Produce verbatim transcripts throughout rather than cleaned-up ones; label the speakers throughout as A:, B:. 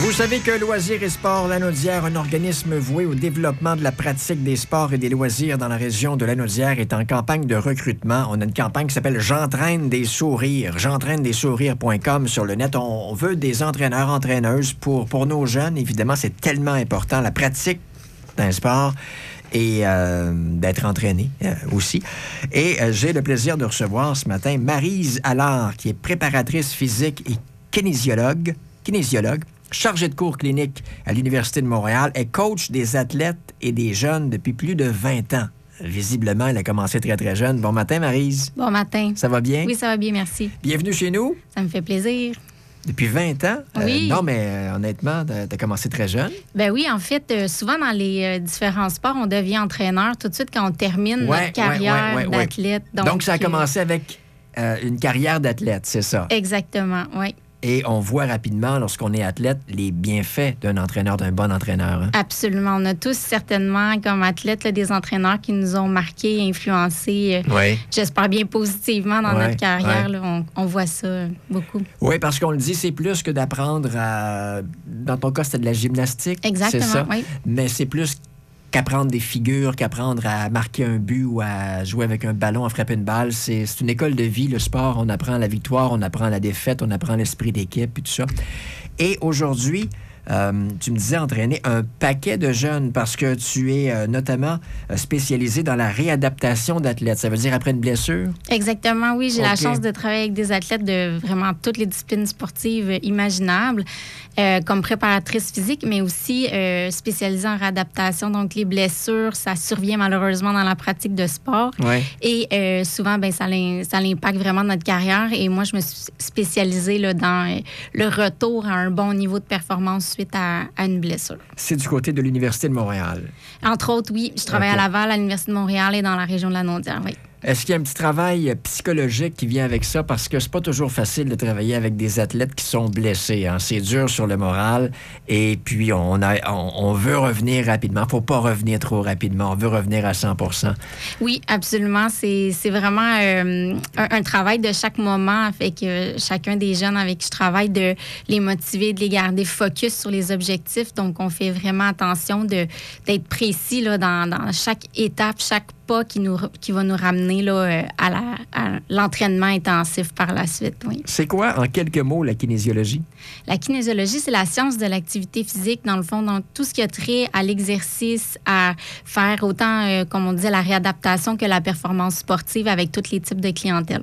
A: Vous savez que Loisirs et Sports Lanaudière, un organisme voué au développement de la pratique des sports et des loisirs dans la région de Lanaudière, est en campagne de recrutement. On a une campagne qui s'appelle « J'entraîne des sourires ». j'entraîne des sourires point com sur le net. On veut des entraîneurs, entraîneuses pour, pour nos jeunes. Évidemment, c'est tellement important, la pratique d'un sport et euh, d'être entraîné euh, aussi. Et euh, j'ai le plaisir de recevoir ce matin Maryse Allard, qui est préparatrice physique et kinésiologue, kinésiologue, chargée de cours cliniques à l'Université de Montréal, est coach des athlètes et des jeunes depuis plus de vingt ans. Visiblement, elle a commencé très, très jeune. Bon matin, Maryse.
B: Bon matin.
A: Ça va bien?
B: Oui, ça va bien, merci.
A: Bienvenue chez nous.
B: Ça me fait plaisir.
A: Depuis vingt ans?
B: Oui.
A: Euh, non, mais euh, honnêtement, tu as commencé très jeune.
B: Ben oui, en fait, euh, souvent dans les euh, différents sports, on devient entraîneur tout de suite quand on termine
A: ouais,
B: notre carrière
A: ouais, ouais, ouais,
B: d'athlète.
A: Donc, Donc, ça a commencé avec euh, une carrière d'athlète, c'est ça?
B: Exactement, oui.
A: Et on voit rapidement, lorsqu'on est athlète, les bienfaits d'un entraîneur, d'un bon entraîneur. Hein?
B: Absolument. On a tous certainement, comme athlètes, là, des entraîneurs qui nous ont marqués, influencés, euh,
A: oui.
B: j'espère bien positivement dans
A: ouais,
B: notre carrière.
A: Ouais.
B: Là, on, on voit ça beaucoup.
A: Oui, parce qu'on le dit, c'est plus que d'apprendre à... Dans ton cas, c'était de la gymnastique.
B: Exactement,
A: c'est ça?
B: Oui.
A: Mais c'est plus qu'apprendre des figures, qu'apprendre à marquer un but ou à jouer avec un ballon, à frapper une balle. C'est, c'est une école de vie, le sport. On apprend la victoire, on apprend la défaite, on apprend l'esprit d'équipe et tout ça. Et aujourd'hui, euh, tu me disais entraîner un paquet de jeunes parce que tu es euh, notamment euh, spécialisé dans la réadaptation d'athlètes. Ça veut dire après une blessure?
B: Exactement, oui. J'ai
A: okay.
B: la chance de travailler avec des athlètes de vraiment toutes les disciplines sportives imaginables, euh, comme préparatrice physique, mais aussi euh, spécialisée en réadaptation. Donc, les blessures, ça survient malheureusement dans la pratique de sport.
A: Ouais.
B: Et euh, souvent, ben, ça, ça l'impacte vraiment notre carrière. Et moi, je me suis spécialisée là, dans euh, le retour à un bon niveau de performance suite à, à une blessure.
A: C'est du côté de l'Université de Montréal?
B: Entre autres, oui. Je travaille okay. à Laval, à l'Université de Montréal et dans la région de la Naudière, oui.
A: Est-ce qu'il y a un petit travail psychologique qui vient avec ça? Parce que c'est pas toujours facile de travailler avec des athlètes qui sont blessés. Hein? C'est dur sur le moral. Et puis, on, a, on, on veut revenir rapidement. Faut pas revenir trop rapidement. On veut revenir à cent pour cent.
B: Oui, absolument. C'est, c'est vraiment euh, un, un travail de chaque moment. Fait que chacun des jeunes avec qui je travaille, de les motiver, de les garder focus sur les objectifs. Donc, on fait vraiment attention de, d'être précis là, dans, dans chaque étape, chaque pas qui, nous, qui va nous ramener là, à, la, à l'entraînement intensif par la suite. Oui.
A: C'est quoi, en quelques mots, la kinésiologie?
B: La kinésiologie, c'est la science de l'activité physique, dans le fond, dans tout ce qui a trait à l'exercice, à faire autant, euh, comme on disait, la réadaptation que la performance sportive avec tous les types de clientèle.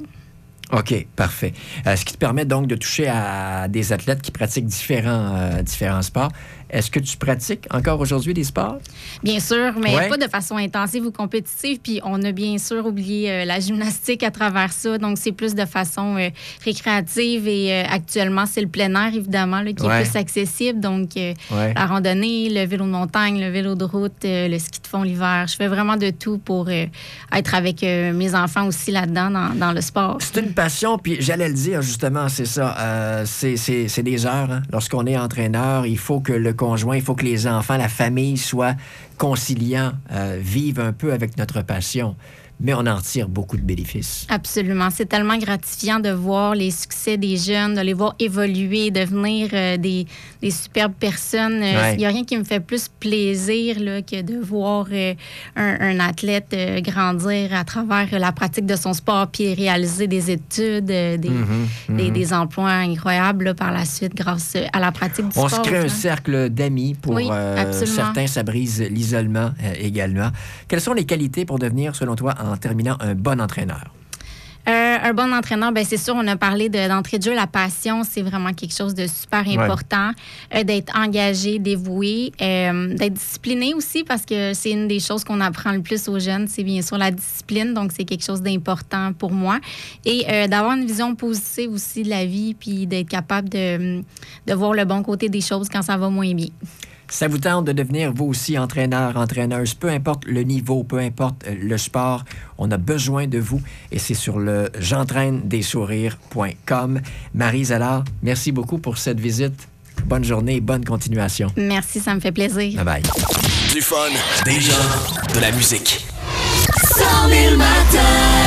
A: OK, parfait. Euh, ce qui te permet donc de toucher à des athlètes qui pratiquent différents, euh, différents sports. Est-ce que tu pratiques encore aujourd'hui des sports?
B: Bien sûr, mais
A: ouais.
B: pas de façon intensive ou compétitive. Puis on a bien sûr oublié euh, la gymnastique à travers ça. Donc, c'est plus de façon euh, récréative. Et euh, actuellement, c'est le plein air, évidemment, là, qui ouais. est plus accessible. Donc, euh, ouais. la randonnée, le vélo de montagne, le vélo de route, euh, le ski de fond l'hiver. Je fais vraiment de tout pour euh, être avec euh, mes enfants aussi là-dedans, dans, dans le sport.
A: C'est une passion, puis j'allais le dire, justement, c'est ça. Euh, c'est, c'est, c'est des heures. Hein. Lorsqu'on est entraîneur, il faut que le conjoint, il faut que les enfants, la famille soient conciliants, euh, vivent un peu avec notre passion. Mais on en tire beaucoup de bénéfices.
B: Absolument. C'est tellement gratifiant de voir les succès des jeunes, de les voir évoluer, devenir euh, des, des superbes personnes. Il ouais. n'y a rien qui me fait plus plaisir là, que de voir euh, un, un athlète euh, grandir à travers euh, la pratique de son sport puis réaliser des études, euh, des, mm-hmm, mm-hmm. Des, des emplois incroyables là, par la suite grâce à la pratique du
A: on
B: sport.
A: On se crée
B: hein.
A: un cercle d'amis pour
B: oui,
A: euh, certains, ça brise l'isolement euh, également. Quelles sont les qualités pour devenir, selon toi, en terminant, un bon entraîneur?
B: Euh, un bon entraîneur, bien, c'est sûr, on a parlé de, d'entrée de jeu. La passion, c'est vraiment quelque chose de super important. Ouais. Euh, d'être engagé, dévoué, euh, d'être discipliné aussi, parce que c'est une des choses qu'on apprend le plus aux jeunes, c'est bien sûr la discipline. Donc, c'est quelque chose d'important pour moi. Et euh, d'avoir une vision positive aussi de la vie, puis d'être capable de, de voir le bon côté des choses quand ça va moins bien.
A: Ça vous tente de devenir, vous aussi, entraîneur, entraîneuse, peu importe le niveau, peu importe le sport, on a besoin de vous et c'est sur le j'entraîne des sourires point com. Maryse Allard, merci beaucoup pour cette visite. Bonne journée et bonne continuation.
B: Merci, ça me fait plaisir.
A: Bye bye.
C: Du fun, des gens, de la musique.
D: cent mille matins.